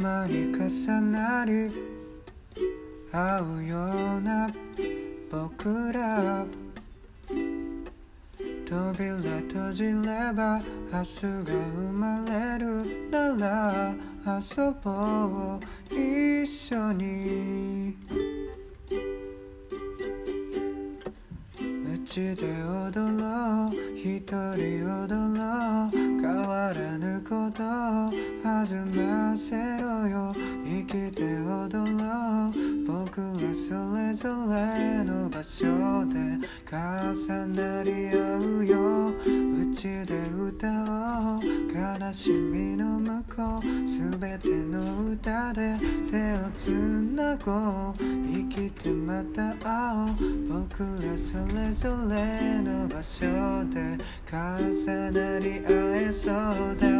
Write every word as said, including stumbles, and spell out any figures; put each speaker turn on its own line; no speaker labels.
まに重なり合うような僕ら、扉閉じれば明日が生まれるなら遊ぼう一緒に。うちで踊ろう一人踊ろう、変わらぬことを弾ませろよ。生きて踊ろう僕らそれぞれの場所で重なり合うよ。うちで歌おう悲しみの向こう、すべての歌で手をつなごう。生きてまた会おう僕らそれぞれの場所で重なり合えそうだ。